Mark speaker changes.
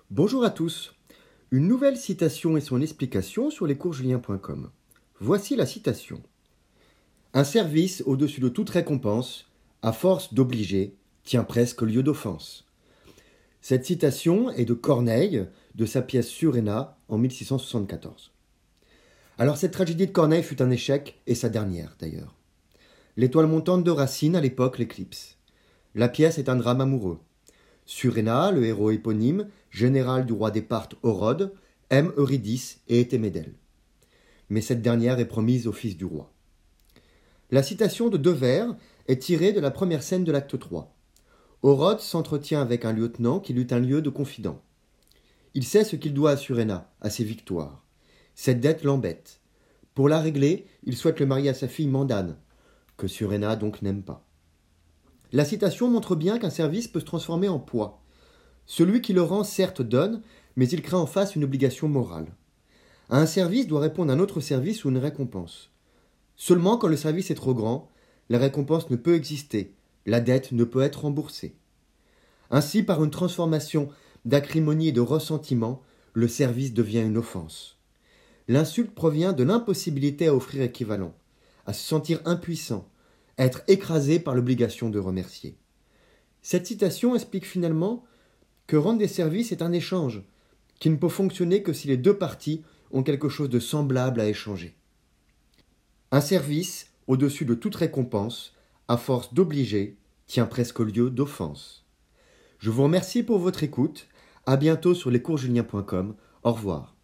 Speaker 1: Bonjour à tous. Une nouvelle citation et son explication sur lescoursjulien.com. Voici la citation. Un service au-dessus de toute récompense, à force d'obliger, tient presque lieu d'offense. Cette citation est de Corneille, de sa pièce Suréna en 1674. Alors cette tragédie de Corneille fut un échec, et sa dernière d'ailleurs. L'étoile montante de Racine à l'époque l'éclipse. La pièce est un drame amoureux. Suréna, le héros éponyme, général du roi des Parthes Orode, aime Eurydice et est aimé d'elle. Mais cette dernière est promise au fils du roi. La citation de deux vers est tirée de la première scène de l'acte 3. Orode s'entretient avec un lieutenant qui eut un lieu de confident. Il sait ce qu'il doit à Suréna, à ses victoires. Cette dette l'embête. Pour la régler, il souhaite le marier à sa fille Mandane, que Suréna donc n'aime pas. La citation montre bien qu'un service peut se transformer en poids. Celui qui le rend certes donne, mais il crée en face une obligation morale. Un service doit répondre à un autre service ou une récompense. Seulement quand le service est trop grand, la récompense ne peut exister, la dette ne peut être remboursée. Ainsi, par une transformation d'acrimonie et de ressentiment, le service devient une offense. L'insulte provient de l'impossibilité à offrir équivalent, à se sentir impuissant, à être écrasé par l'obligation de remercier. Cette citation explique finalement que rendre des services est un échange, qui ne peut fonctionner que si les deux parties ont quelque chose de semblable à échanger. Un service, au-dessus de toute récompense, à force d'obliger, tient presque lieu d'offense. Je vous remercie pour votre écoute. À bientôt sur lescoursjulien.com. Au revoir.